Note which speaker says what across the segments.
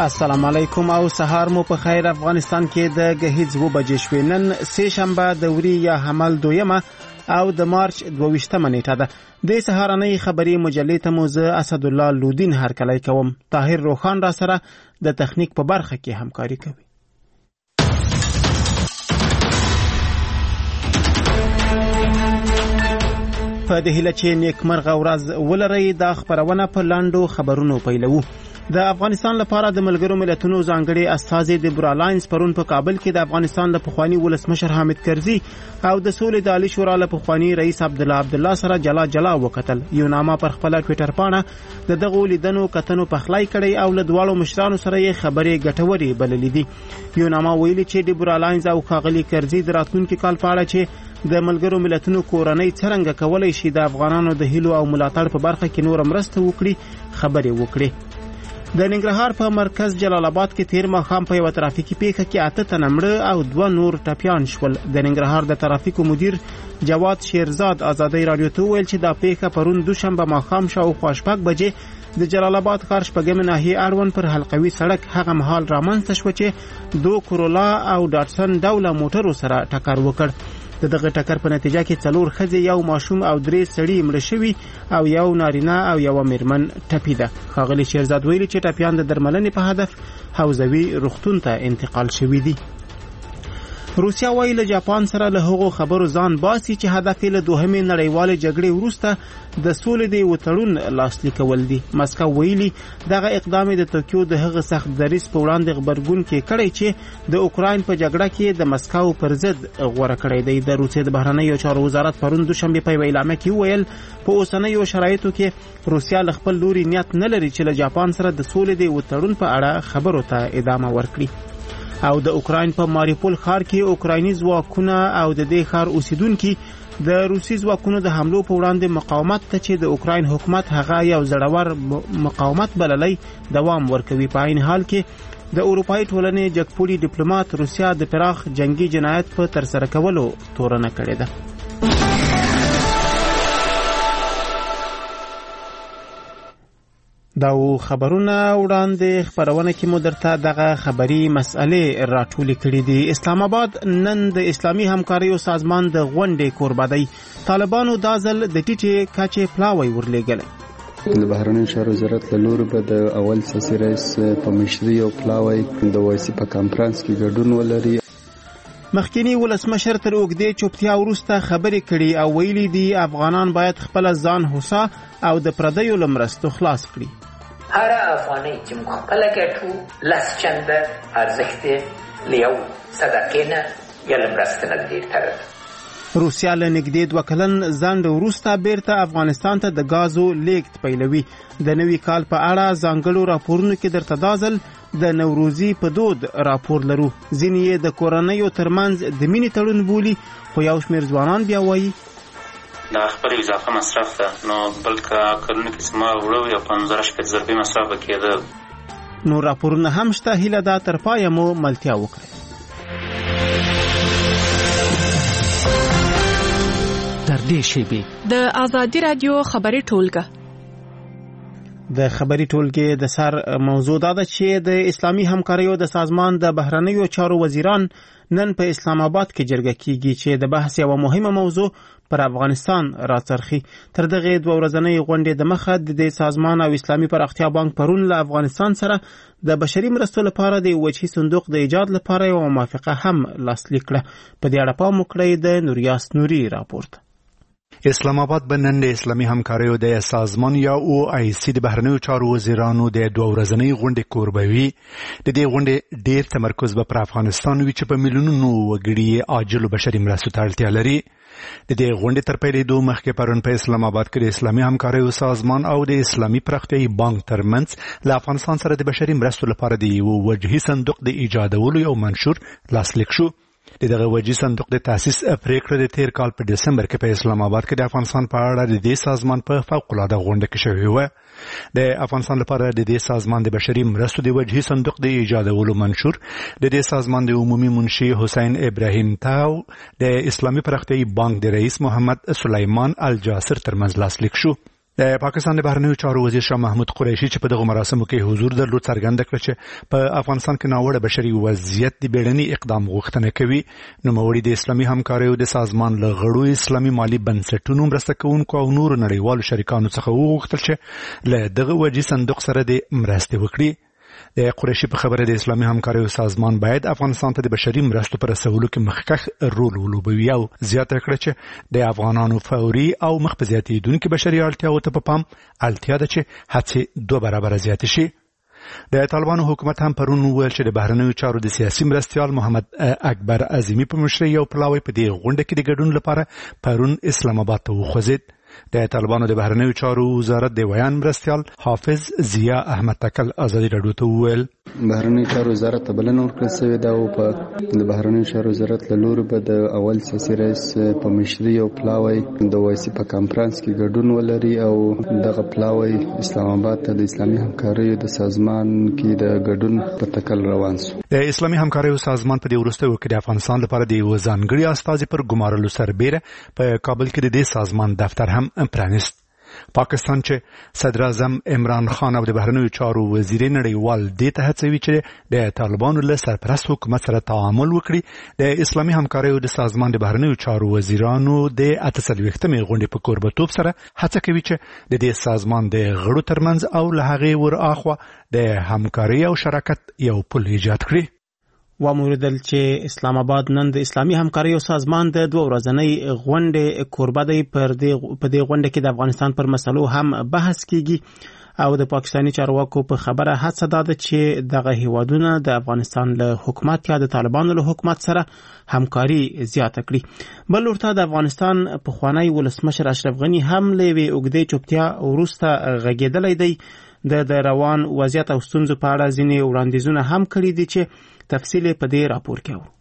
Speaker 1: السلام علیکم او سهار مو په خیر. افغانستان کې د غهیځ 2 بجې شوې. نن سه شنبه د وري یا حمل 2 او د مارچ 22 نیټه ده. د سهارنۍ خبري مجلې ته مو زه اسد الله لودین هرکلی کوم. طاهر روخان را سره د تخنیک په برخه کې همکاري کوي. په دې هیله چې نیکمرغه ورځ ولرئ. دا خبرونه په لاندو خبرونو پیلوو. د افغانستان لپاره د ملګرو ملتونو ځانګړي استازي دیبرا لاینز پرون په کابل کې د افغانستان له پخوانی ولسمشر حامد کرزي او د سولې د عالی شورا له پخوانی رئیس عبدالله سره جلا وکتل. یو نامه پر خپل ټوئیټر پاڼه د دغه لیدنو کتنو پخلای کړي او له دواړو مشرانو سره یې خبرې ګټورې بللې دي. یو نامه ویلي چې دیبرا لاینز او ښاغلي کرزي د راتلونکي کال په اړه چې د ملګرو ملتونو کورنۍ څرنګه کولای شي د افغانانو د هیلو او ملاتړ په برخه کې نور مرسته وکړي خبرې وکړي. د ننګرهار په مرکز جلال آباد کې تیر ماښام په یو ترافیکي پیښه کې 8 تنه مړه او 2 نور ټپیان شول. د ننګرهار د ترافیکو مدیر جواد شیرزاد آزادۍ رادیو ته ویل چې دا پیښه پرون دوشنبه ماښام شاوخوا 6 بجې د جلال آباد ښار شپږم ناحیې اړوند پر حلقوي سړک هغه مهال رامنځته شوه چې 2 کورولا او ډاټسن ډوله موټرو سره ټکر وکړ. دغه ټکر په نتیجه کې 4 ښځې، یو ماشوم او 3 سړي مړه شوي او یو نارینه او یو میرمن ټپي ده. ښاغلي شیرزاد ویلي چې ټپیان د درملنې په هدف حوزوي روغتون ته انتقال شوي دي. روسیا وايي له جاپان سره له هغو خبرو ځان باسي چې هدف یې له دوهمې نړیوالې جګړې وروسته د سولې د وتړون لاسلیک کول دي. مسکو ویلي دغه اقدام د توکیو د هغه سخت دریځ په وړاندې غبرګون کې کړی چې د اوکراین په جګړه کې د مسکو پر ضد غوړه کړی دی. د روسیې د بهرنیو چارو وزارت پرون دوشنبه په اعلامیه کې ویل په اوسنیو شرایطو کې روسیا له خپل لوري نیت نه لري چې له جاپان سره د سولې د وتړون په اړه خبرو ته ادامه ورکړي. او د اوکراین په ماریپول ښار کې اوکرایني ځواکونه او د دې ښار اوسیدونکو د روسي ځواکونو د حملو په وړاندې مقاومت ته چې د اوکراین حکومت هغه یو زړور مقاومت بللی دوام ورکوي. په عین حال کې د اروپאי ټولنې جګپوړي ډیپلوماټ روسیا د پراخ جنگي جنایت په ترسره کولو تورنه کړې ده. دا خبرونه وړاندې خبرونه کې مو درته دغه خبري مسئلې راټولې کړې دي. اسلام آباد نن د اسلامي همکاریو سازمان د غونډې کوربه دی. طالبانو دا ځل د ټیټې کچې پلاوی ورلېږلی.
Speaker 2: د بهرنیو چارو وزارت له لوري به د اول سیاسي رئیس په مشرۍ او پلاوی د وایسي په کانفرنس کې ګډون ولري.
Speaker 1: مخکینی ولسمشر تر اوږدې چوپتیا وروسته خبرې کړي او ویلي دي افغانان باید خپل ځان هوسا او د پردیو له مرستو خلاص کړي.
Speaker 3: هر افغاني چې موږ خپل ګټو لس چنده ارزښت لیو صدقې نه یا له مرستې نه ډېر ده.
Speaker 1: روسیا له نږدې 2 کلن ځنډ وروسته بیرته افغانستان ته د غازو لیږد پیلوي. د نوي کال په اړه ځانګړو راپورونو کې درته دا ځل د نوروزي په دود راپور لرو. ځینې یې د کورنیو ترمنځ د مینې تړون بولي، خو یو شمېر ځوانان بیا وایي
Speaker 4: دا خبره اضافه مصرف ده، نو بلکې کلونه کې چې ما وړو یا 15,000 مصرف به کېدل.
Speaker 1: نور راپورونه هم شته. هیله ده تر پایه مو ملتیا وکړئ.
Speaker 5: تر دې شیبې د آزادي رادیو خبري ټولګه
Speaker 1: د خبري ټولګې د سر موضوع دا ده چې د اسلامي همکاریو د سازمان د بهرنیو چارو وزیران نن په اسلام آباد کې جرګه کیږي چې د بحث یوه مهمه موضوع پر افغانستان راڅرخي. تر دغه 2 ورځنۍ غونډې د مخه د سازمان او اسلامي پراختیا بانک پرون له افغانستان سره د بشري مرستو لپاره د وجهي صندوق د ایجاد لپاره یو موافقه هم لاسلیک کړه. په دې اړه پام وکړئ د نوریاس نوري راپورټ.
Speaker 6: اسلام آباد به نن د اسلامي همکاریو د سازمان یا او آی سی د بهرنیو چارو وزیرانو د 2 ورځنۍ غونډې کوربه وي. د دې غونډې ډېر تمرکز به پر افغانستان وي چې په میلیونونو وګړي عاجل بشري مرستو ته اړتیا لري. د دې غونډې تر پیلېدو مخکې پرون په اسلام آباد کې د اسلامي همکاریو سازمان او د اسلامي پراختیایي بانک ترمنځ له افغانستان سره د بشري مرستو لپاره د یو وجهي صندوق د ایجادولو یو منشور لاسلیک شو. دغه وجهي صندوق د تاسیس پریکړه د تیر کال په دسمبر کې په اسلام آباد کې د افغانستان په اړه د دې سازمان په فوق‌العاده غونډه کې شوې و. د افغانستان لپاره د دې سازمان د بشري مرستو د وجهي صندوق د ایجادولو منشور د دې سازمان د عمومي منشي حسین ابراهیم تاو د اسلامي پراختیایي بانک د رئیس محمد سلیمان الجاسر ترمنځ لاسلیک شو. د پاکستان د بهرنیو چارو وزیر شاه محمود قریشي چې په دغه مراسمو کې حضور درلود څرګنده کړه چې په افغانستان کې ناوړه بشري وضعیت د بیړني اقدام غوښتنه کوي. نوموړي د اسلامي همکاریو د سازمان له غړو اسلامي مالي بنسټونو مرسته کوونکو او نورو نړیوالو شریکانو څخه وغوښتل چې له دغه وجې صندوق سره د مرستې وکړي. د قریشي په خبره د اسلامي همکاریو سازمان باید افغانستان ته د بشري مرستو پر رسولو کې مخکښ رول ولوبوي او زیاته کړه چې د افغانانو فوري او مخ په زیاتېدونکو بشري اړتیاوو ته په پام اړتیا ده چې هڅې 2 برابره زیاتې شي. د طالبانو حکومت هم پرون وویل چې د بهرنیو چارو د سیاسي مرستیال محمد اکبر عظیمی په مشرۍ یو پلاوی په دې غونډه کې د ګډون لپاره پرون اسلام آباد ته وخوځېد. د طالبانو د بهرنیو چارو وزارت د ویان مرستیال حافظ ضیا احمد تکل ازادي راډیو ته وویل
Speaker 2: بهرنیو چارو وزارت ته بلنه ورکړل شوې ده او په د بهرنیو چارو وزارت له لوري به د اول سیاسي رئیس په مشرۍ یو پلاوی د وایسي په کانفرنس کې ګډون ولري او دغه پلاوی اسلام آباد ته د اسلامي همکاریو د سازمان کې د ګډون په تکل روان شو.
Speaker 6: د اسلامي همکاریو سازمان په دې وروستیو کې د افغانستان لپاره د یو ځانګړي استازي پر ګمارلو سربېره په کابل کې د دې سازمان دفتر هم پرانیست. پاکستان چې صدر اعظم عمران خان او د بهرنیو چارو وزیر نړیوال دې ته هڅوي چې د طالبانو له سرپرست حکومت سره تعامل وکړي. د اسلامي همکاریو د سازمان د بهرنیو چارو وزیرانو د 48مې غونډې په کوربتوب سره هڅه کوي چې د دې سازمان د غړو ترمنځ او له هغې ورآخوا د همکارۍ او شراکت یو پل ایجاد کړي.
Speaker 1: وموردل چې اسلام آباد نن د اسلامي همکاریو سازمان د 2 ورځنۍ غونډې کوربه دی. په دې غونډه کې د افغانستان پر مسلو هم بحث کیږي او د پاکستاني چارواکو په خبره هڅه ده چې دغه هیوادونه د افغانستان له حکومت یا د طالبانو له حکومت سره همکاري زیاته کړي. بل ورته د افغانستان پخوانی ولسمشر اشرف غنی هم له اوږدې چوپتیا وروسته غږېدلی دی. د روان وضعیت او ستونزو په اړه ځینې وړاندیزونه هم کړي دي چې تفصیل په دې راپور کې و.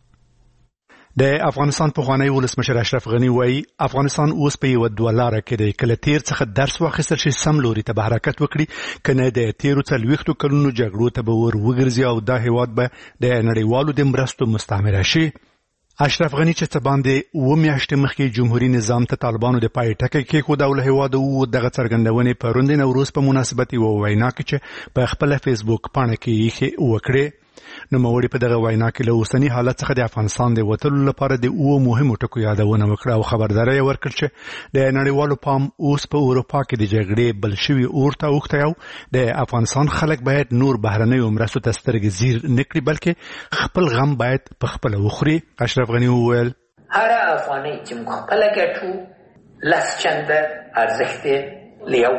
Speaker 6: د افغانستان پخوانی ولسمشر اشرف غنی وایي افغانستان اوس په یو $2 کې دی کله تیر څخه درس واخیستل شي سم لوري ته به حرکت وکړي کنه د تیرو 40 کلونو جګړو ته به ور وګرځي او دا هیواد به د نړیوالو د مرستو مستعمره شي. اشرف غنی چې څه باندې 2 میاشتې مخکې جمهوریت نظام ته طالبانو د پای ټکی کېښود او له هیواده دغه څرګندونې پرون د نوروز په مناسبت یوه وینا کې چې په خپله فیسبوک پاڼه کې یې وکړې. نوموړي په دغه وینا کې له اوسني حالت څخه د افغانستان د وتلو لپاره د 2 مهمو ټکو یادونه وکړه او خبرداری یې ورکړ چې د نړیوالو پام اوس په اروپا کې د جګړې بل شوي اور ته اوښتی او د افغانستان خلک باید نور بهرنیو مرستو ته سترګې زیر نه کړي بلکې خپل غم باید په خپله وخوري. اشرف غنی وویل
Speaker 3: هر افغانۍ چې موږ خپله ګټو 10 چنده ارزښت له یو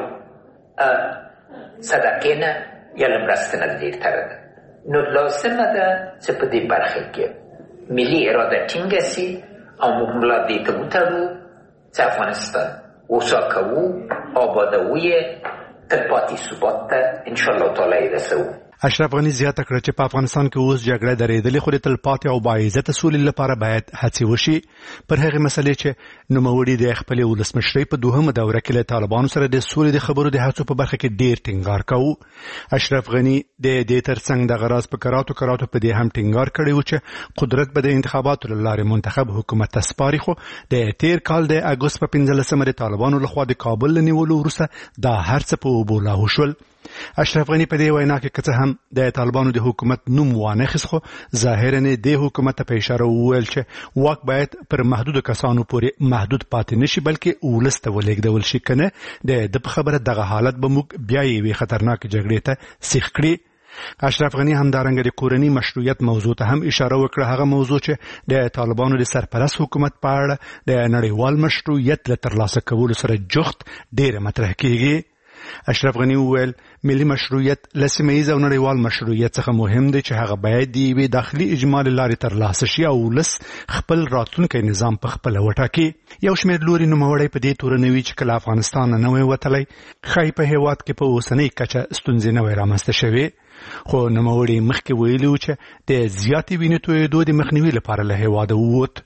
Speaker 3: صدقې نه یا له مرستې نه ډېرتره ده. نو لازمه ده چې په دې برخه کې ملي اراده ټینګه سي او موږ ملا دې ته وتړو چې افغانستان اوسا کوو آبادوو یې تر پاتې ثبات ته انشاءالله تعالی رسوو.
Speaker 6: اشرف غنی زیاته کړه چې په افغانستان کې اوس جګړه درېدلې خو د تلپاتې او باعزته سولې لپاره باید هڅې وشي. پر هغې مسلې چې نوموړي د خپلې ولسمشرۍ په 2مه دوره کې له طالبانو سره د سولې د خبرو د هڅو په برخه کې ډېر ټینګار کوو. اشرف غنی د دې ترڅنګ دغه راز په کراتو په دې هم ټینګار کړی و چې قدرت به د انتخاباتو له لارې منتخب حکومت ته سپاري خو د تیر کال د اګوست په 15مه د طالبانو لخوا د کابل له نیولو وروسته دا هر څه په اوبو لاهو شول. اشرف غنی په دې وینا کې که هم د طالبانو د حکومت نوم وانخیست خو ظاهرا د حکومت ته په اشاره وویل چې واک باید پر محدودو کسانو پورې محدود پاتې نشي بلکې ولس ته ولېږدول شي کنه د خبره دغه حالت به موږ بیا یې خطرناک جګړې ته سیخ کړي. اشرف غنی همدارنګه د کورنی مشروعیت موضوع ته هم اشاره وکړه. هغه موضوع چې د طالبانو د سرپرست حکومت په اړه د نړیوال مشروعیت له ترلاسه کولو سره جخت ډېر مطرح کیږي. اشرف غنی وویل ملي مشروعیت له سیمه‌ییز او نړیوال مشروعیت څخه مهم دی چې هغه باید د یوې داخلي اجماع له لارې ترلاسه شي او ولس خپل راتلونکی نظام په خپله وټاکي. یو شمېر لوري نوموړی په دې توره نه وي چې کله افغانستان نه وی وتلی ښایي په هېواد کې په اوسنۍ کچه ستونزې نه وی رامنځته شوې خو نوموړي مخکې ویلي و چې د زیاتې وینې تویېدو د مخنیوي لپاره له هېواده ووت.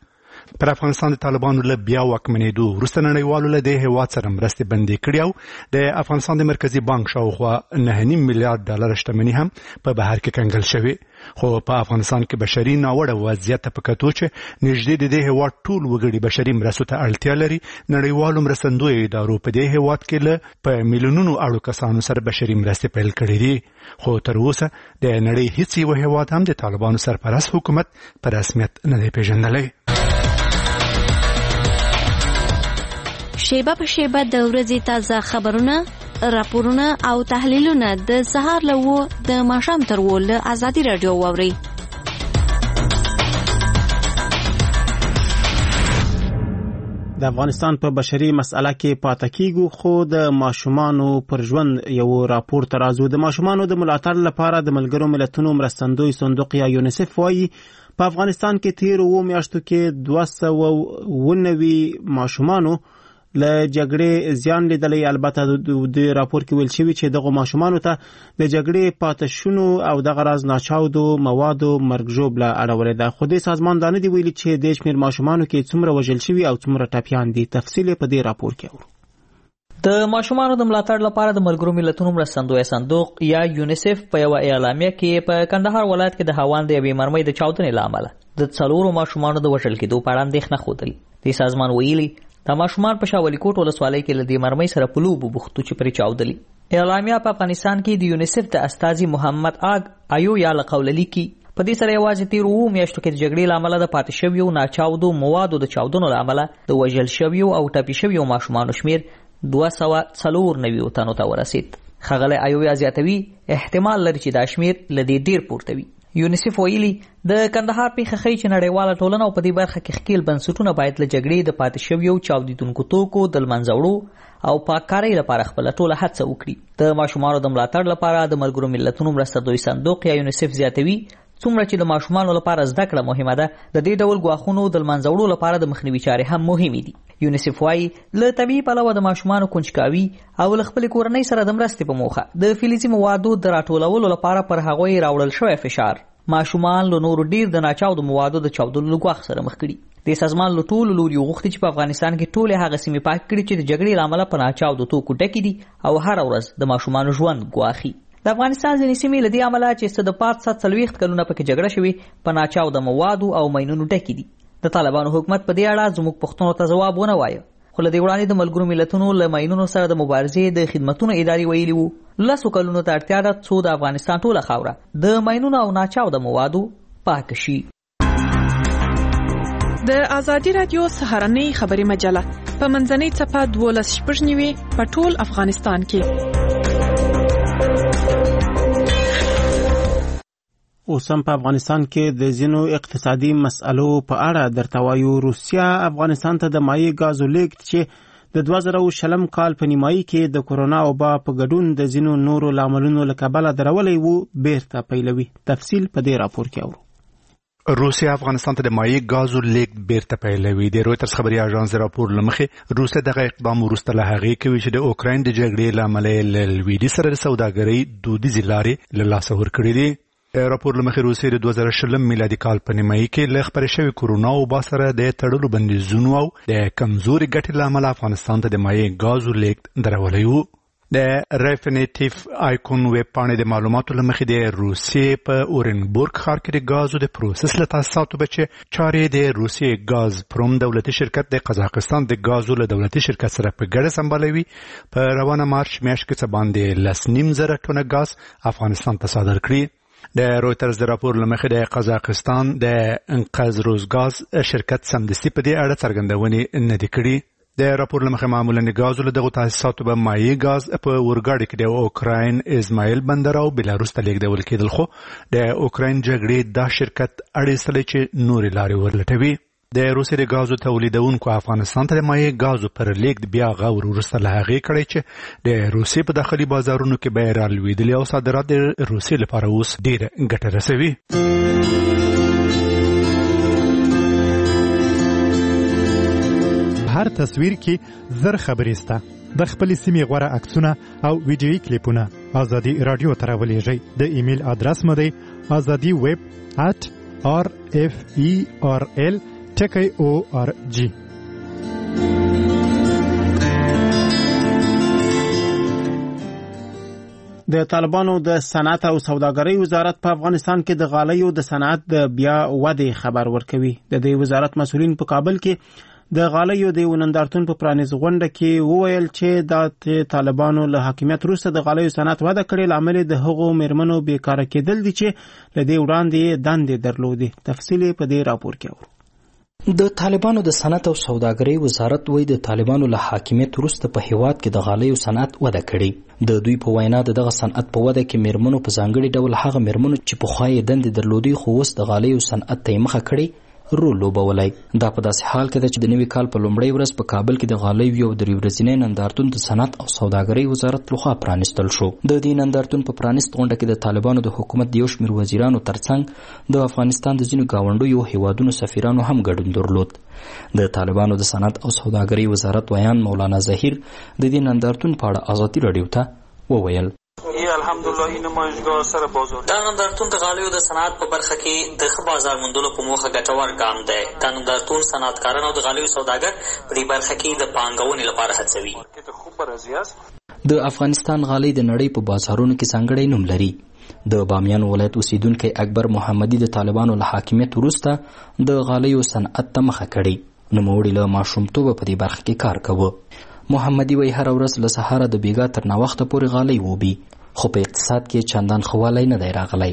Speaker 6: پر افغانستان د طالبانو له بیا واکمنېدو وروسته نړیوالو له دې هېواد سره مرستې بندي کړي او د افغانستان د مرکزي بانک شاوخوا 9.5 میلیارډ ډالر شتمني هم په بهر کې کنګل شوې. خو په افغانستان کې بشري ناوړه وضعیت په کتو چې نږدې د دې هېواد ټول وګړي بشري مرستو ته اړتیا لري، نړیوالو مرستندویو ادارو په دې هېواد کې له په میلیونونو اړو کسانو سره بشري مرستې پیل کړي دي. خو تر اوسه د نړۍ هیڅ یو هېواد هم د طالبانو سرپرست حکومت په رسمیت نه دی پیژندلی.
Speaker 7: شیبه په شیبه د ورځې تازه خبرونه، راپورونه او تحلیلونه د سهار له 9 د ماښام تر 10 له ازادي رادیو واورئ.
Speaker 1: د افغانستان په بشري مسأله کې پاتې کیږو، خو د ماشومانو پر ژوند یو راپور ترازو د ماشومانو د ملاتړ لپاره د ملګرو ملتونو مرستندوی صندوق یا یونیسف وایي په افغانستان کې تیر 2 میاشتو کې 290 ماشومانو له جګړې زیان لیدلی. البته د راپور کې ویل شوی چې دغه ماشومانو ته د جګړې پاتې شونو او دغه راز ناچاودو موادو مرګ ژوبله اړولې ده. خو د سازمان دا نه دی ویلي چې د شمېر ماشومانو کې څومره وژل شوي او څومره ټپیان دي. تفصیل په دې راپور کې اورو.
Speaker 8: د ماشومانو د ملاتړ لپاره د ملګرو ملتونو مرستندوی صندوق یا یونیسف په یو اعلامیه کې په کندهار ولایت کې د هاوان د یوې مرمۍ د چاودنې له امله د 4 ماشومانو د وژل کېدو په اړه اندېښنه ښودلې. د سازمان ویلي د ماشومان په شاولي کوټ ولسوالۍ کې له دې مرمۍ سره په لوبو بوختو چې پرې چاودلي. اعلامیه په افغانستان کې د یونیسف د استازي محمد آیو یا لقوللی کې په دې سره یوازې تیر 2 میاشتو کې د جګړې له امله د پاتې شویو ناچاودو موادو د چاودنو له امله د وژل شویو او ټپي شویو ماشومانو شمیر 294 تنو ته ورسید. ښاغلی آیو زیاتوي احتمال لري چې دا شمیر له دې ډیر پورته وي. یونیسف ویلي د کندهار پیښه ښیي چې نړیواله ټولنه او په دې برخه کې ښکیل بنسټونه باید له جګړې د پاتې شویو چاودېدونکو توکو د له منځه وړو او پاککارۍ لپاره خپله ټوله هڅه وکړي. د ماشومانو د ملاتړ لپاره د ملګرو ملتونو مرستندوی صندوق یا یونیسف زیاتوي څومره چې د ماشومانو لپاره زده کړه مهمه ده، د دې ډول ګواښونو د له منځه وړو لپاره د مخنیوي چارې هم مهمې دي. یونیسف وایي له طبیعي پلوه د ماشومانو کنجکاوي او له خپلې کورنۍ سره د مرستې په موخه د فلزي موادو د راټولولو لپاره پر هغوی راوړل شوی فشار ماشومان له نورو ډیر د ناچاودو موادو د چاودلو له ګواښ سره مخ کړي. د سازمان له ټولو لوري غوښتي چې په افغانستان کې ټولې هغه سیمې پاک کړي چې د جګړې له امله په ناچاودو توکو ډکې دي او هره ورځ د ماشومانو ژوند ګواښي. د افغانستان ځینې سیمې له دې امله چې څه د 540 کلونه پکې جګړه شوې په ناچاوده موادو او ماینونو ډکې دي. د طالبانو حکومت په دې اړه زموږ پوښتنو ته ځواب ونه وایه، خو له دې وړاندې د ملګرو ملتونو له ماینونو سره د مبارزې د خدمتونو ادارې ویلي وو 10 کلونو ته اړتیا ده څو د افغانستان ټوله خاوره د ماینونو او ناچاوده موادو پاک شي.
Speaker 5: د ازادي رادیو سهارنۍ خبري مجله په منځنۍ صفحه 12 په ټول افغانستان کې.
Speaker 1: اوس هم په افغانستان کې د ځینو اقتصادي مسألو په اړه درته وایو. روسیا افغانستان ته د مایع ګازو لیږد چې د 2020 کال په نیمایي کې د کورونا وبا په ګډون د ځینو نورو لاملونو له کبله درولی وو بیرته پیلوي. تفصیل په دې راپور کې اورو.
Speaker 6: روسیا افغانستان ته د مایع ګازو لیږد بیرته پیلوي. د رویټرز خبري اژانس راپور لمخې روسیا دغه اقدام وروسته له هغې کوي چې د اوکراین د جګړې له امله له لویدي سره د سوداګرۍ دودیزې لارې له لاسه ورکړې دي. راپور لمخې روسیې د 2020 میلادي کال په نیمایي کې له خپرې شوې کورونا وبا سره د تړلو بندیزونو او د کمزوري ګټې له امله افغانستان ته د مایع ګازو لیږد درولی وو. د ریفینیټیف آیکون ویب پاڼې د معلوماتو لمخې د روسیې په اورنبورګ ښار کې د ګازو د پروسس له تاسیساتو بچې چارې د روسیې ګاز پروم دولتي شرکت د قزاقستان د ګازو له دولتي شرکت سره په ګډه سمبالوي. په روانه مارچ میاشت کې څه باندې 19,000 ټنه ګاز افغانستان ته صادر کړي. د رویټرز د راپور لمخې د قزاقستان د انقاذ روزګاز شرکت سمدستي په دې اړه څرګندونې نه دي کړي. د راپور لمخې معمولا د ګازو له دغو تاسیساتو به مایع ګاز په اورګاډي کې د اوکراین ازمایل بندر او بلاروس ته لیږدول کېدل، خو د اوکراین جګړې دا شرکت اړ ایستلی چې نورې لارې ورلټوي. د روسیې د ګازو تولیدونکو افغانستان ته د مایع ګازو پر لیږد بیا غور وروسته له هغې کړی چې د روسیې په داخلي بازارونو کې بیې رالوېدلي او صادرات د روسیې لپاره اوس ډېره ګټه رسوي.
Speaker 9: هر تصویر کې زر خبرې سته. د خپلې سیمې غوره عکسونه او ویډیویي کلیپونه ازادي رادیو ته راولیږئ. د ایمیل ادرس مو دی azadiweb@rferl .org.
Speaker 1: د طالبانو د صنعت او سوداګرۍ وزارت په افغانستان کې د غالیو د صنعت د بیا ودې خبر ورکوي. د دې وزارت مسؤلین په کابل کې د غالیو د نندارتون په پرانیز غونډه کې وویل چې د طالبانو له حاکمیت وروسته د غالیو صنعت وده کړې، لامل د هغو میرمنو بیکاره کېدل دي چې له دې وړاندې دندې درلودې. تفصیل په دې راپور کې اورو.
Speaker 10: د طالبانو د صنعت او سوداګرۍ وزارت وایي د طالبانو له حاکمیت وروسته په هیواد کې د غالیو صنعت وده کړې. د دوی په وینا دغه صنعت په وده کې میرمنو په ځانګړي ډول هغه میرمنو چې پخوا یې دندې درلودې خو اوس د غالیو صنعت ته یې مخه کړې رول لوبولی. دا په داسې حال کې ده چې د نوي کال په لومړۍ ورځ په کابل کې د غالیو یو 3 ورځنی نندارتون د صنعت او سوداګرۍ وزارت لخوا پرانیستل شو. د دې نندارتون په پرانیست غونډه کې د طالبانو د حکومت د یو شمېر وزیرانو ترڅنګ د افغانستان د ځینو ګاونډیو هیوادونو سفیرانو هم ګډون درلود. د طالبانو د صنعت او سوداګرۍ وزارت ویان مولانا ظهیر د دې نندارتون په اړه ازادي رادیو ته وویل.
Speaker 11: الحمدلله این نمایشگاه سر بازار دا نندارتون د غالیو د صنعت په برخه کې د ښه بازار موندلو په موخه ګټور ګام دی. دا نندارتون صنعتکاران او د غالیو سوداګر په دې برخه کې د پانګونې لپاره هڅوي.
Speaker 10: د افغانستان غالۍ د نړۍ په بازارونو کې ځانګړی نوم لري. د بامیان ولایت اوسیدونکی اکبر محمدي د طالبانو له حاکمیت وروسته د غالیو صنعت ته مخه کړې. نوموړي له ماشومتوبه په دې برخه کې کار کوه. محمدي وایي هره ورځ له سهاره د بیګا تر ناوخته پورې غالۍ ووبي، خو په اقتصاد کې چندان ښه والی نه دی راغلی.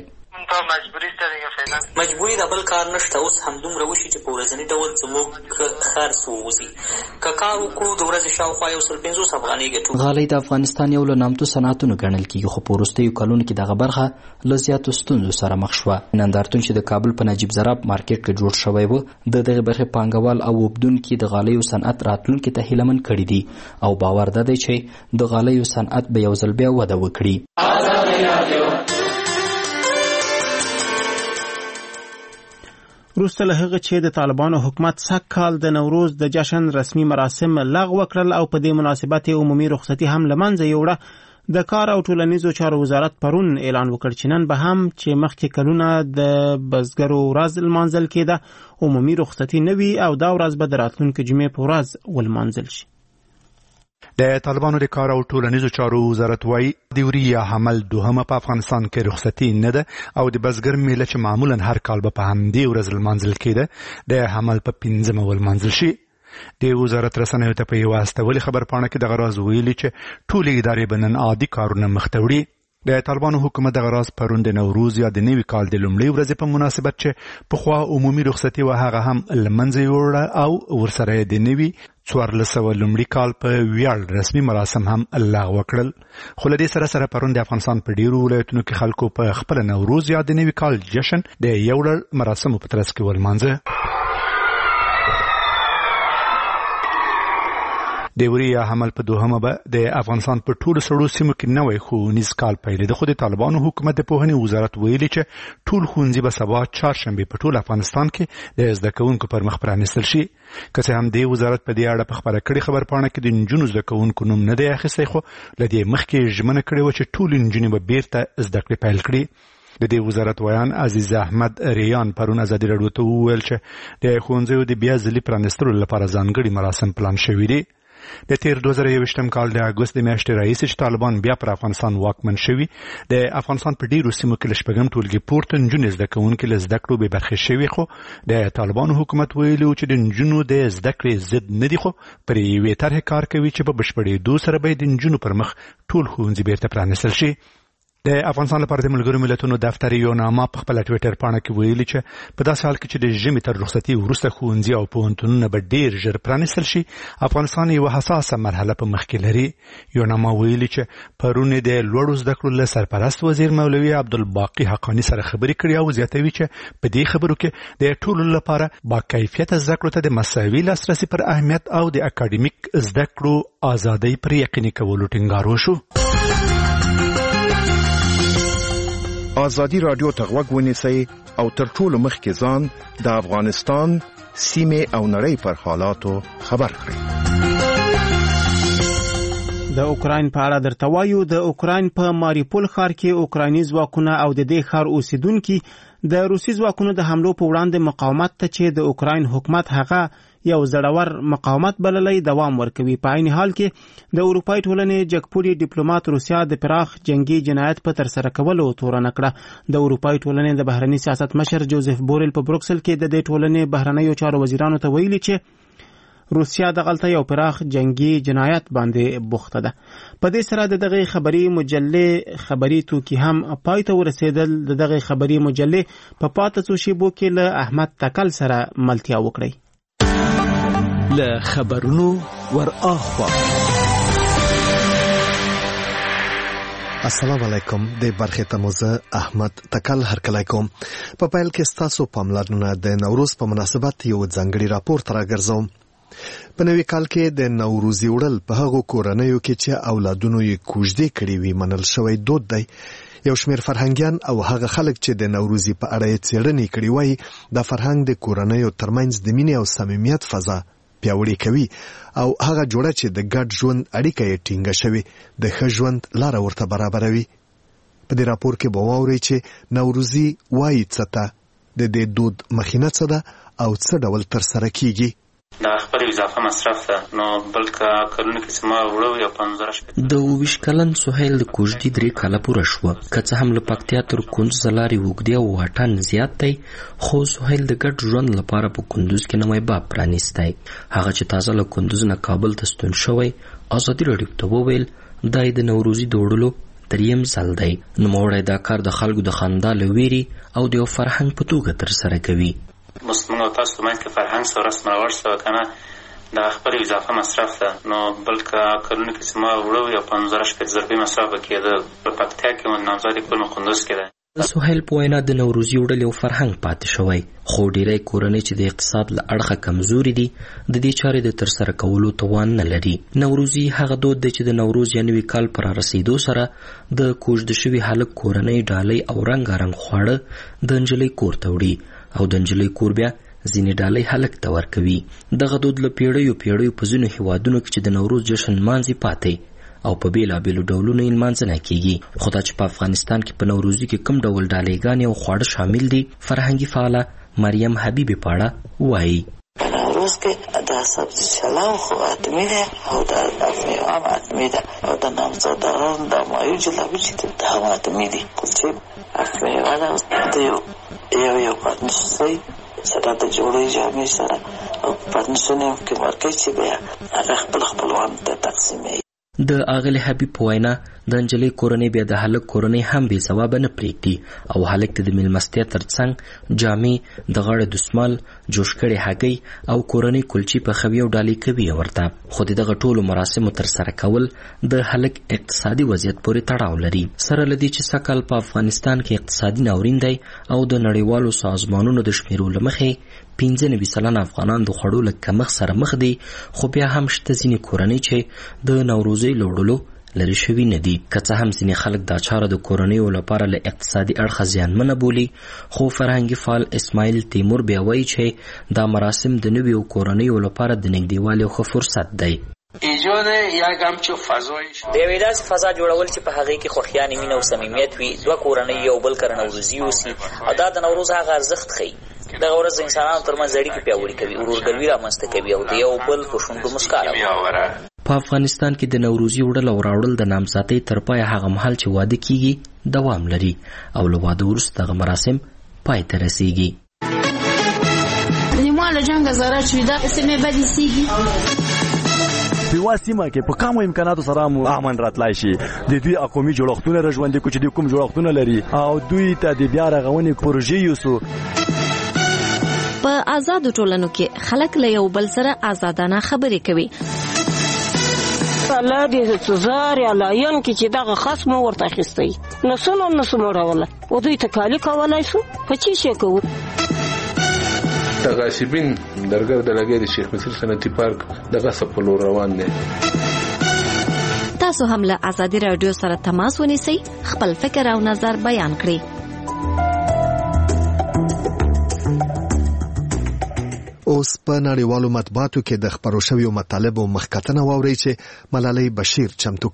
Speaker 11: مجبوري د بل کار نشته، اوس همدومره وشي چې په ورځني ډول زموږ خرڅ ووځي. که کار وکړو د ورځې شاوخوا 150 افغانۍ ګټو.
Speaker 10: غالۍ د افغانستان یو له نامتو صنعتونو ګڼل کېږي، خو په وروستیو کلونو کې دغه برخه له زیاتو ستونزو سره مخ شوه. نندارتون چې د کابل په نجیب زراب مارکیټ کې جوړ شوی و، د دغې برخې پانګوال او اوبدونکي د غالیو صنعت راتلونکي ته هیلهمن کړي دي او باور ده دی چې د غالیو صنعت به یو ځل بیا وده وکړي.
Speaker 1: وروسته له هغه چې د طالبانو حکومت سږ کال د نوروز د جشن رسمي مراسم لغوه کړل او په دې مناسبت عمومي رخصتي هم له منځه یوړه، د کار او ټولنیزو چارو وزارت پرون اعلان وکړ چې نن به هم چې مخکې کلونه د بزګرو ورځ لمانځل کېده عمومي رخصتي نه وي او دا ورځ به د راتلونکې جمعې په ورځ ولمانځل شي.
Speaker 6: د طالبانو د کار او ټولنیزو چارو وزارت وایي د یوریا حمل دوهمه په افغانستان کې رخصتي نه ده او د بزګر میله چې معمولا هر کال به په همدې ورځ لمانځل کېده د حمل په 5مه ولمانځل شي. د وزارت رسنیو ته په یوه استولې خبرپاڼه کې دغه راز ویلي چې ټولې ادارې به نن عادي کارونه مخ ته وړي. د طالبانو حکومت دغه راز پرون د نوروز یا د نوي کال د لومړۍ ورځې په مناسبت چې پخوا عمومي رخصتي وه هغه هم له منځه یوړه او ورسره یې د نوي 1400 لومړي کال په ویاړ رسمي مراسم هم لغوه کړل. خو له دې سره پرون د افغانستان په ډیرو ولایتونو کې خلکو په خپل نوروز یا د نوي کال جشن د یو ډول مراسمو په ترڅ کې ولمانځه. د یوریا حمل په دوهمه به د افغانستان په ټولو سړو سیمو کې نوی ښوونیز کال پیلېده، خو د طالبانو حکومت د پوهنې وزارت ویلي چې ټول ښوونځي به سبا چهارشنبې په ټول افغانستان کې د زده کوونکو پر مخ پرانیستل شي. که څه هم د وزارت په دې اړه په خبره کړې خبرپاڼه کې د نجونو زده کوونکو نوم نه دی اخیستی، خو له دې مخکې ژمنه کړې وه چې ټولې نجونې به بیرته زده کړې پیل کړي. د دې وزارت ویان عزیز احمد ریان پرون ازادي راډیو ته وویل چې د ښوونځیو د بیا ځلي پرانیستلو لپاره ځانګړي مراسم پلان شوي دي. د تیر 2021 کال د اګوست د میاشتې راهیسې چې طالبان بیا پر افغانستان واکمن شوي، د افغانستان په ډیرو سیمو کې له شپږم ټولګي پورته نجونې زده کوونکي له زده کړو بې برخې شوي، خو د طالبانو حکومت ویلي و چې د نجونو د زده کړې ضد نه دي، خو پر یوې طرحې کار کوي چې په بشپړېدو سره به د نجونو پر مخ ټول ښوونځي بیرته پرانیستل شي. د افغانستان لپاره د ملګرو ملتونو دفتر یو نامه په خپل ټویټر پاڼه کې ویلي چې په داسې حال کې چې د ژمي تر رخصتي وروسته ښوونځي او پوهنتونونه به ډیر ژر پرانیستل شي، افغانستان یوه حساسه مرحله په مخ کې لري. یو نامه ویلي چې پرون د لوړو زده کړو له سرپرست وزیر مولوي عبدالباقي حقانی سره خبرې کړې او زیاتوي چې په دې خبرو کې د ټولو لپاره باکیفیته زده کړو ته د مساوي لاسرسي پر اهمیت او د اکاډمیک زده کړو ازادۍ پر یقیني کولو ټینګار وشو.
Speaker 12: ازادي رادیو ته غوږ ونیسئ او تر ټولو مخکې ځان د افغانستان سیمې او نړۍ پر حالاتو خبر کړئ.
Speaker 1: د اوکراین په اړه درته وایو. د اوکراین په ماریپول ښار کې اوکرایني ځواکونه او د دې ښار اوسیدونکي د روسي ځواکونو د حملو په وړاندې مقاومت ته چې د اوکراین حکومت هغه یو زړور مقاومت بللی دوام ورکوي. په عین حال کې د اروپای ټولنې جګپوري ډیپلوماټ روسیا د پراخ جنگي جنایت په ترسره کولو تورنه کړه. د اروپای ټولنې د بهرنی سیاست مشر جوزف بوریل په بروکسل کې د دې ټولنې بهرنیو چارو وزیرانو ته ویلي چې روسیا دغلته یو پراخ جنگي جنایت باندې بوخته ده. په دې سره د دغه خبري مجلې خبري توکي هم پای ته ورسېدل. د دغه خبري مجلې په پاتې څو شیبو کې له احمد تکل سره ملتیا وکړي.
Speaker 13: له خبرونو ور اخوا
Speaker 14: السلام علیکم. د برخه تموزه احمد تکل هرکلی کوم. په پیل کې ستاسو پاملرنه د نوروز په مناسبت یو ځانګړي راپور تر راګرځوم. په نوي کال کې د نوروزي وړل په هغو کورنیو کې چې اولادونو یې کوژدې کړي وي منل شوی دود دی. یو شمېر فرهنګیان او هغه خلک چې د نوروزي په اړه یې څېړنې کړي وایي دا فرهنګ د کورنیو ترمنځ د مینې او صمیمیت فضا پیاوړې کوي او هغه جوړه چې د ګډ ژوند اړیکه یې ټینګه شوې د ښه ژوند لاره ورته برابروي. په دې راپور کې به واورئ چې نوروزي وایي څه ته، د دې دود مخینه څه ده او څه ډول ترسره کیږي.
Speaker 4: دا خپل اضافه مصرف ده نو بلکې کلونه کې سما وړو یا 15
Speaker 10: د 20 کلن سهیل د کوژدې 3 کاله پوره شو. که څه هم له پکتیا تر کندوز لارې اوږدې او واټن زیات دی، خو سهیل د ګډ ژوند لپاره په کندوز کې نوی باب پرانیستی. هغه چې تازه له کندوز نه کابل ته ستون شوی ازادي راډیو ته وویل دا د نوروزي د وړلو دریم ځل دی. نوموړی دا کار د خلکو د خندا له ویرې او د یو فرهنګ په توګه ترسره کوي.
Speaker 4: مسلمان او تاسو د منځ کې فرهنګ سره رسم رواج سره کنه دا خپل اضافه مصرف ده نو بلکې کلونه کې سما وړو یا 15 ضربې مصرف کېده. په پکتیا کې نامزادي کول مقندوز کېده.
Speaker 10: سهیل په وینا د نوروزي وړل یو فرهنګ پاتې شوی، خو ډیری کورنۍ چې د اقتصاد له اړخه کمزوري دي د دې چارې د ترسره کولو توان نه لري. نوروزي هغه دود دی چې د نوروز یا نوي کال پر رسیدو سره د کوژده شوي هلک کورنۍ ډالۍ او رنګارنګ خواړه د نجلۍ کور ته وړي او د نجلۍ کور بیا ځینې ډالۍ هلک ته ورکوي. دغه دود له پیړیو په ځینو هیوادونو کې چې د نوروز جشن لمانځي پاتې او په بیلابیلو ډولونو یې لمانځنه کیږي. خو دا چې په افغانستان کې په نوروزي کې کوم ډول ډالۍ او خواړه شامل دي، فرهنګي فعاله مریم حبیبي پاړه وایي.
Speaker 15: په نوروز کې د سبزي چلاو خو اتمی ده او د میوه هم اتمی ده او د نامزادانو د مایو جلابي چې ده هم اتمی دي. کلچې اتمیوه ده د یو پاتنشي سره د جوړې جامې سره او پاتنشونه کې ورکوي چې بیا هغه خپل خپلوان ته تقسیموي.
Speaker 10: د اغلی حبیب په وینا د نجلۍ کورنۍ بیا د هلک کورنۍ هم بې ځوابه نه پرېږدي او هلک ته د میلمستیا ترڅنګ جامې، د غاړې دستمال، جوش کړي هګۍ او کورنۍ کلچې پخوي او ډالۍ کوي ورته. خو د دغه ټولو مراسمو ترسره کول د هلک اقتصادي وضعیت پورې تړاو لري. سره له دې چې سږکال په افغانستان کې اقتصادي ناورین دی او د نړیوالو سازمانونو د شمیرو له مخې 95 سلنه افغانان د خوړو له کمښت سره مخ دي، خو بیا هم شته ځینې کورنۍ چې د نوروزۍ له وړلو لرې شوي نه دي. که څه هم ځینې خلک دا چاره د کورنیو لپاره له اقتصادي اړخه زیانمنه بولي، خو فرهنګي فعال اسماعیل تیمور بیا وایي چې دا مراسم د نویو کورنیو لپاره د نږدېوالي یو ښه فرصت دی.
Speaker 16: ایجاد یک همچو فضای
Speaker 11: د یوې داسې فضا جوړول چې په هغې کې خوښیانې، مینه او صمیمیت وي، دوه کورنۍ یو بل کره نوروزي اوسي او دا د نوروز هغه ارزښت ښیي. دغه ورځ د انسانانو ترمنځ اړیکې پیاوړې کوي، ورورګلوي رامنځته کوي او د یو بل په شونډو مسکا راوړي.
Speaker 10: په افغانستان کې د نوروزي وړل او راوړل د نامزادۍ تر پایه هغه مهال چې واده کیږي دوام لري او له واده وروسته دغه مراسم پای ته رسیږي.
Speaker 17: له جنګ زره چې دا سیمه بدې سیږي
Speaker 18: په واسطه کې په کومو امکاناتو سره مو امن راتلای شي. د دوی اقومي جوړښتونه رژوندې کوي چې د کوم جوړښتونه لري او دوی ته د بیا رغونې پروژې یوسو.
Speaker 7: په آزاد ټولنو کې خلک له یو بل سره آزادانه خبرې کوي.
Speaker 19: الله دې سزار یا لاین کې چې دغه خصم ورته اخیستی نو سمو راوله او دوی ته کالی کولای شو په چی شي کوو.
Speaker 20: تغاسبین درګر د لګي د شیخ مصر صنعتي پارک دغه سپلو روان دي.
Speaker 7: تاسو هم له آزادي رادیو سره تماس ونیسئ، خپل فکر او نظر بیان کړئ.
Speaker 14: اوس په نړیوالو مطبوعاتو کې د خبرو شویو مطالبو مخکتنه واورئ چې ملالۍ بشیر چمتو کړي.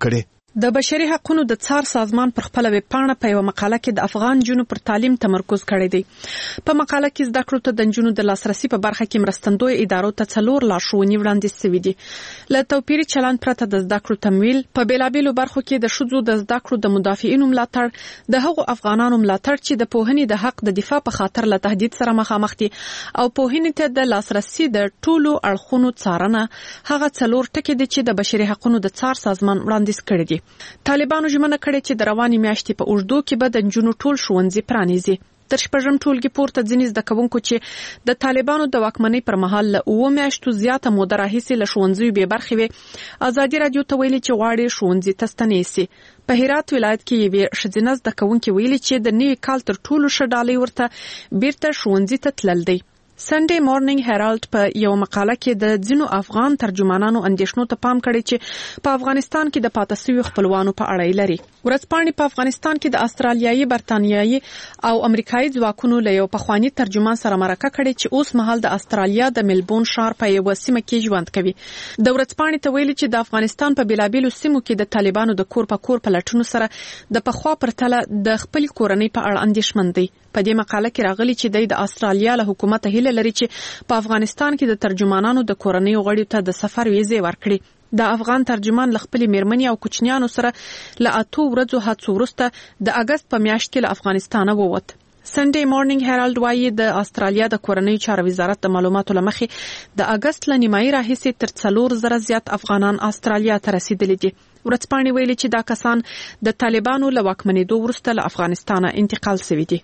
Speaker 5: د بشري حقوقو د څار سازمان پر خپل ویب پاڼه په یو مقاله کې د افغان جنونو پر تعلیم تمرکز کړی دی. په مقاله کې زده کړو ته د جنونو د لاسرسي په برخه کې مرستندوی ادارو ته 4 لارښوونې وړاندې شوې دي. له توپیري چلند پرته د زده کړو تمویل، په بیلابیلو برخو کې د شذو د زده کړو د مدافعینو ملاتړ، د هغو افغانانو ملاتړ چې د پوهنې د حق د دفاع په خاطر له تهدید سره مخامخ دي، او پوهنې ته د لاسرسي د ټولو اړخونو څارنه. هغه 4 ټکي دي چې د بشري حقوقو د څار سازمان وړاندیز کړی دي. طالبانو ژمنه کړې چې د رواني میاشتې په اوږدو کې به د نجونو ټول ښوونځي پرانیزي. تر شپږم ټولګي پورته ځینې زده کوونکو چې د طالبانو د واکمنۍ پر مهال له 9 میاشتو زیاته موده راهیسې له ښوونځیو بې برخې وې، ازادي رادیو ته ویلي چې غواړي ښوونځي ته ستنې سي. په هرات ولایت کې یوې ښځینه زده کوونکې ویلي چې د نوي کال تر ټولو ښه ډالۍ ورته بیرته ښوونځي ته تلل دی. سنډے مارنینګ هیرالد په یو مقاله کې د ځینو افغان ترجمانانو اندیشنو ته پام کړی چې په افغانستان کې د پاتې شویو خپلوانو په اړه لري. ورځپاڼې په افغانستان کې د استرالیایي، برتانیایي او امریکایي ځواکونو له یو پخوانی ترجمان سره مرکه کړې چې اوس مهال د استرالیا د ملبورن ښار په یو سیمه کې ژوند کوي. د ورځپاڼې ته ویلي چې د افغانستان په بیلابیلو سیمو کې د طالبانو د کور په کور پلټونو سره د پخوا پرتله د خپل کورنۍ په اړه اندیشمن دی. په دې مقاله کې راغلي چې د استرالیا له حکومت هیله لري چې په افغانستان کې د ترجمانانو د کورنۍ غړیو ته د سفر ویزې ورکړي. د افغان ترجمان له خپل میرمنې او کوچنیانو سره له 8 ورځو هڅو وروسته د اگست په میاشت کې له افغانستانه ووت. سنډے مارنینګ هیرالد وايي د استرالیا د کورنۍ چارو وزارت د معلوماتو لمخې د اگست ل نیمایي راهیسې تر 4,000 زیات افغانان استرالیا ته رسیدلي دي. ورځپاڼې ویلي چې دا کسان د طالبانو له واکمنېدو وروسته له افغانستانه انتقال شوي دي.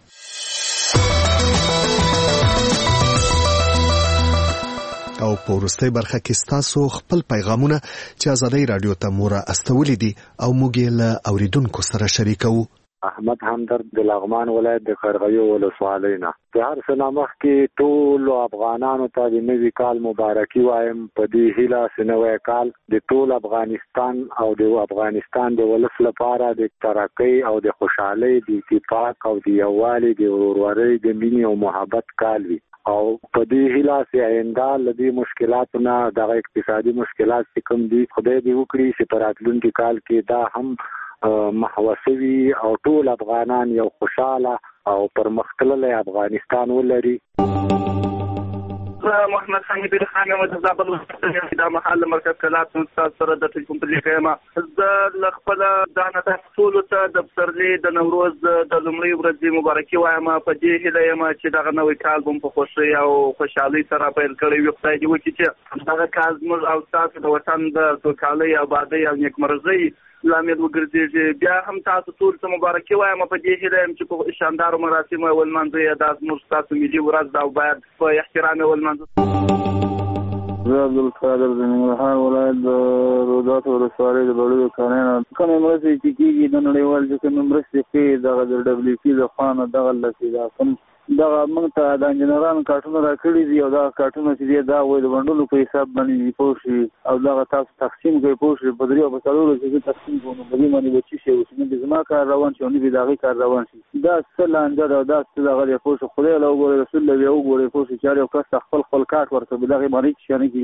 Speaker 14: او په وروستۍ برخه کې ستاسو خپل پیغامونه چې ازادۍ رادیو ته مو را استولي دي او موږ یې له اوریدونکو سره شریکوو.
Speaker 21: احمد همدرد د لغمان ولایت د قرغیو ولسوالۍ نه. د هر څه نه مخکې ټولو افغانانو ته د نوي کال مبارکي وایم. په دې هیله چې نوی کال د ټول افغانستان او د افغانستان د ولس لپاره د ترقۍ او د خوشحالۍ، د اتفاق او د یووالي، د ورورۍ، د مینې او محبت کال وي. او په دې هیله چې آینده له دې مشکلاتو نه دغه اقتصادي مشکلات چې کوم دي خدای دې وکړي چې په راتلونکي کال کې دا هم محوسوي او ټول افغانان یو خوشاله او پرمختللی افغانستان ولري.
Speaker 22: محمد حنیف خان یم د زابل ولایت د محل مرکز کلات استاد سره د ټلیفون په لیکه د خپل ځان ته ټول ته د پسرلي د نوروز د لومړۍ ورځې مبارکي وایم. په دې هیله یم چې دغه نوی کال به په خوښۍ او خوشحالۍ سره پیل کړی وي. خدای دې وکړي چې دغه کال زموږ او تاسو د وطن د سوکالۍ، آبادۍ او نیکمرغۍ لامل وګرځي. بیا هم تاسو ټول ته مبارکي وایم. په دې هیله یم چې په شاندارو مراسمو ولمانځي دا زموږ تاسو ملي ورځ دا باید په احترام ولمانځو.
Speaker 23: زه عبدالقادر د ننګرهار ولایت د رودات ولسوالۍ د بړیو کانونه کومې مرستې چې کېږي د نړیوال چې کومې مرستې کوي دغه د WFP د خوا نه دغه لسې دا کوم دغه موږ ته د انجینرانو کارټونه راکړي دي او دغه کارټونه چې دي دا وایي د بنډلو په حساب باندې پوه شي او دغه تاسو تقسیم کوئ پوه شي. په 3 او 4 ورځې چې تقسیم کوو نو په دې باندې به څه شی وشي. نو زما کار روان شي او نو د هغې کار روان شي. دا څه لانجه ده او دا څه دغه دی پوه شي. خدای له وګورئ، رسول له وګورئ پوه شي چې هر یو کس خپل کارت ورته په دغې باندې چې نه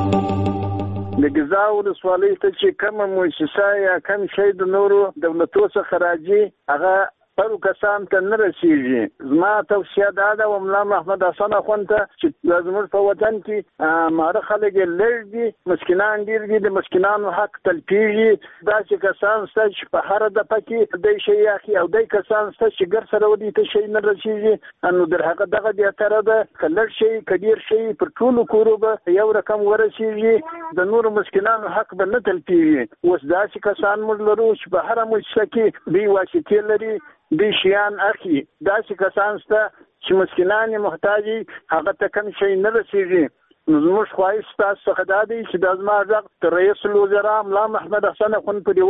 Speaker 23: کېږي. د ګزا ولسوالۍ ته چې کومه مؤسسه یا کوم شی د نورو دولتو څخه راځي هغه هر کسان ته نه رسیږي. زما توصیه دا ده و ملا محمد حسن اخوند ته چې زموږ په وطن کې ماره خلک لږ دي، مسکینان ډېر دي، د مسکینانو حق تلفیږي. داسې کسان شته چې په هره دفعه کې دی شی اخلي او دی کسان شته چې ګر سره ودي ته شی نه رسیږي. نو در هغه دغه بهتره ده که لږ شی که ډېر شی پر ټولو کورو به یو رقم ورسیږي، د نورو مسکینانو حق به نه تلفیږي. اوس داسې کسان موږ لرو چې په هره مؤسسه کې دوی واسطې لري، دوی شیان اخلي. داسې کسان شته چې مسکینان یې محتاجي هغه ته کوم شی نه رسیږي. نو زموږ خواهش ستاسو څخه دا دی چې دا زما غږ تر رئیس الوزرا ملا محمد حسن اخوند پورې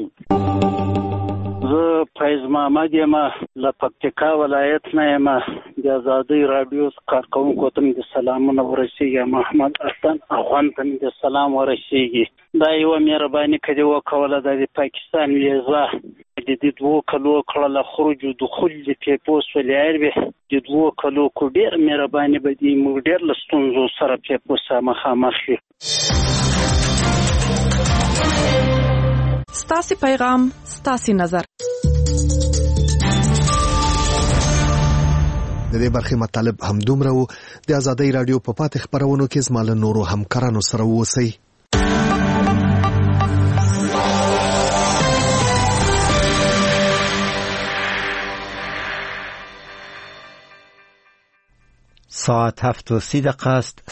Speaker 23: ورسوي.
Speaker 24: زه فیض محمد یم له پکتیکا ولایت نه یم. د ازادۍ راډیو کارکوونکو ته مې د سلامونه ورسیږي، محمد حسن اخوند ته مې د سلام ورسیږي. دا یوه مهرباني که دې وکوله دا د پاکستان ویزه د 2 کلو کړله خروج و دخول د پیپوس ولایربه د 2 کلو کو ډېر مهرباني به دي. موږ ډېر له ستونزو سره پیپوس مخامخ یو.
Speaker 5: ستاسو پیغام، ستاسو نظر.
Speaker 14: د دې برخې مطالب همدومره وو. د آزادۍ رادیو په پاتې خبرونو کې زموږ نورو همکارانو سره اوسئ.
Speaker 2: ساعت 7:30 است.